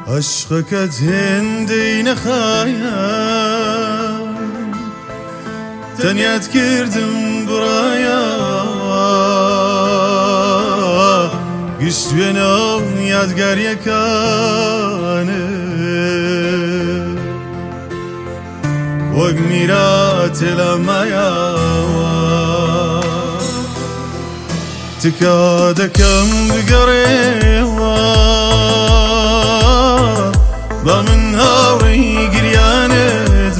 عشقك هندي نخايا تنيات كردم برايا قشت بينا يادقار يكاني وقميرات لمايا تكادكم بقريوة ضمن هاوري قريانة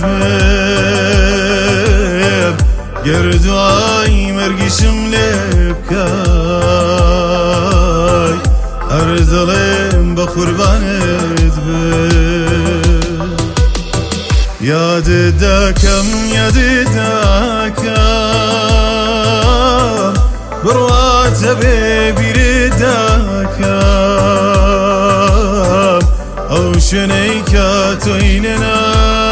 بيب قردواي مرقشم لبكاي أرزلم بقربانة بيب يا دداكم يا دداكم بروات بيبي رداكم أو شنيكا تويننا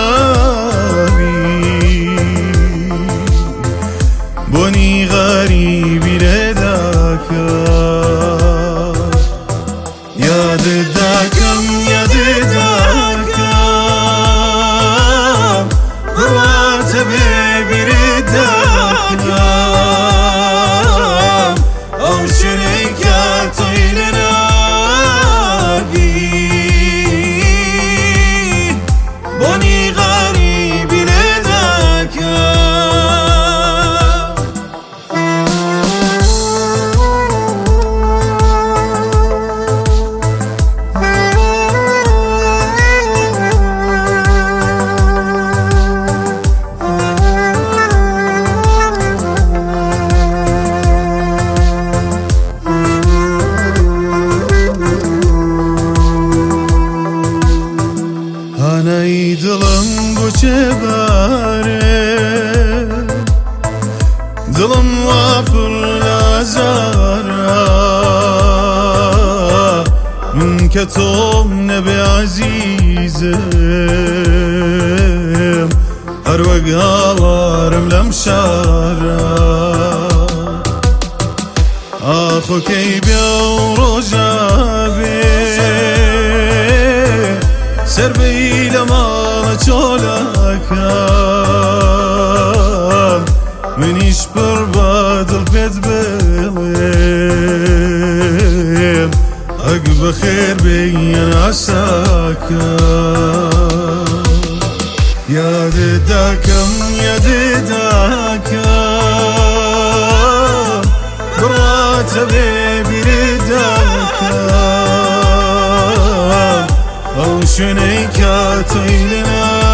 بوني غريبي رداكم يا دداكم يا دداكم بروات بيبي رداكم أو شنيكا تويننا بوني غريبي رداكم Anay dilim bu çebare Dilim vafır lazara Münketom nebi azizim Her veghalarım lemşara Akhu keybi rojabi سربي لما تشولكم منيش برباد البيت بليم عقب خير بين عساكم يا دداكم يا دداكم برات بيبي رداكم أو شنيكا تويلنا